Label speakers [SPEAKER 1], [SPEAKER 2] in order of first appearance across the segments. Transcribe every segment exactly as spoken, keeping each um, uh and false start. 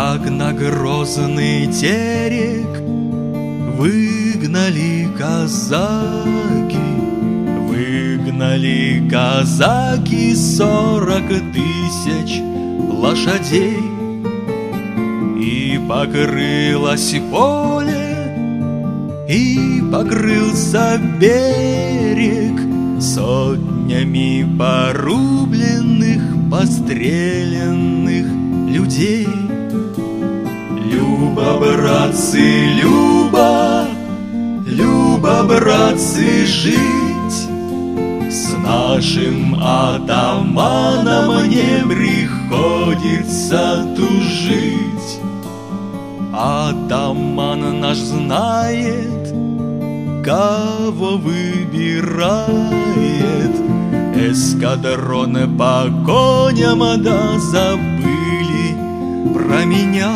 [SPEAKER 1] как на грозный терек выгнали казаки, выгнали казаки сорок тысяч лошадей, и покрылось поле, и покрылся берег сотнями порубленных, постреленных людей. Люба, братцы, Люба, Люба, братцы, жить с нашим атаманом мне приходится тужить. Атаман наш знает, кого выбирает. Эскадроны по коням, да забыли про меня.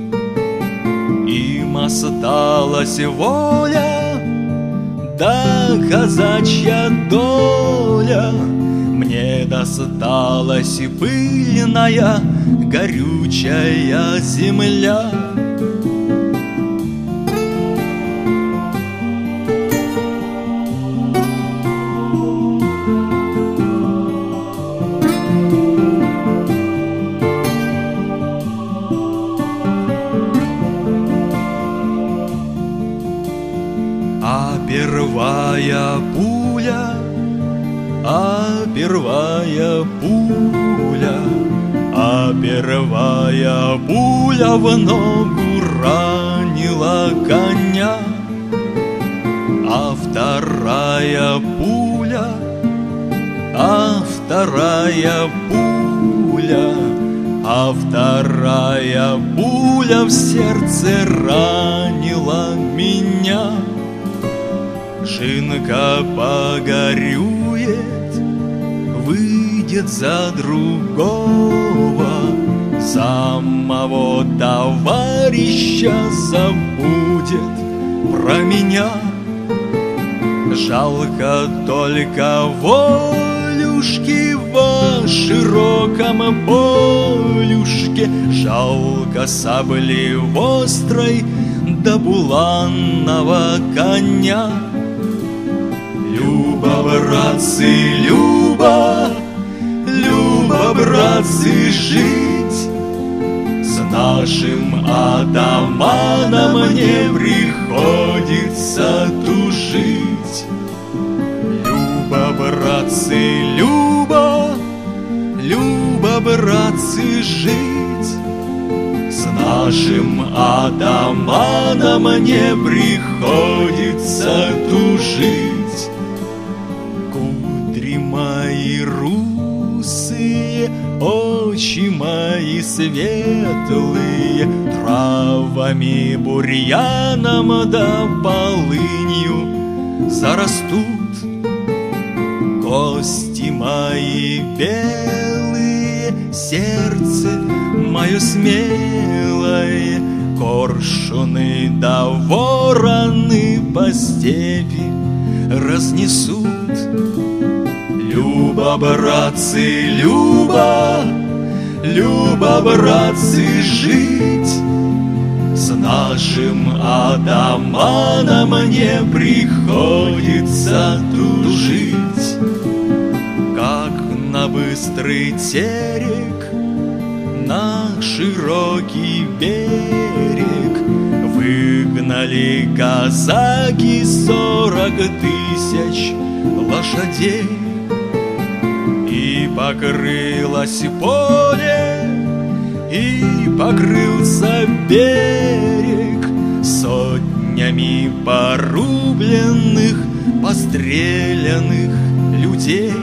[SPEAKER 1] Им осталась воля, да казачья доля. Мне досталась пыльная, горючая земля. А первая пуля, а первая пуля, а первая пуля в ногу ранила коня, а вторая пуля, а вторая пуля, а вторая пуля в сердце ранила меня. Шинка погорюет, выйдет за другого, самого товарища забудет про меня. Жалко только волюшки во широком полюшке, жалко сабли острой да буланного коня. Люба, братцы, Люба, Люба, братцы, жить с нашим атаманом мне приходится тужить. Люба, братцы, Люба, Люба, братцы, жить с нашим атаманом мне приходится тужить. Кудри мои русые, очи мои светлые, травами, бурьяном да полынью зарастут. Кости мои белые, сердце мое смелое, коршуны да вороны по степи разнесут. Люба, братцы, Люба, Люба, братцы, жить с нашим атаманом мне приходится тужить. Как на быстрый терек, на широкий берег выгнали казаки сорок тысяч лошадей, и покрылось поле, и покрылся берег сотнями порубленных, постреленных людей.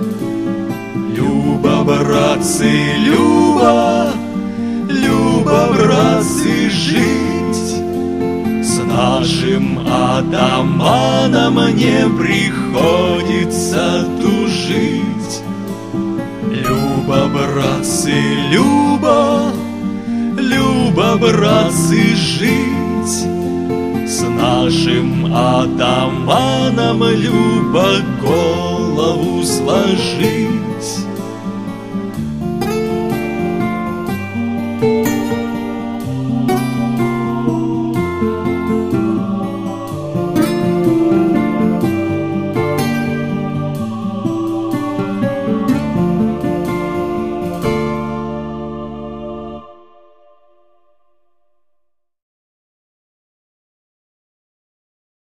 [SPEAKER 1] Люба, братцы, Люба, Люба, братцы, жить с нашим атаманом мне приходится тужить. Люба, братцы, Люба, Люба, братцы, жить с нашим атаманом, Люба, голову сложить.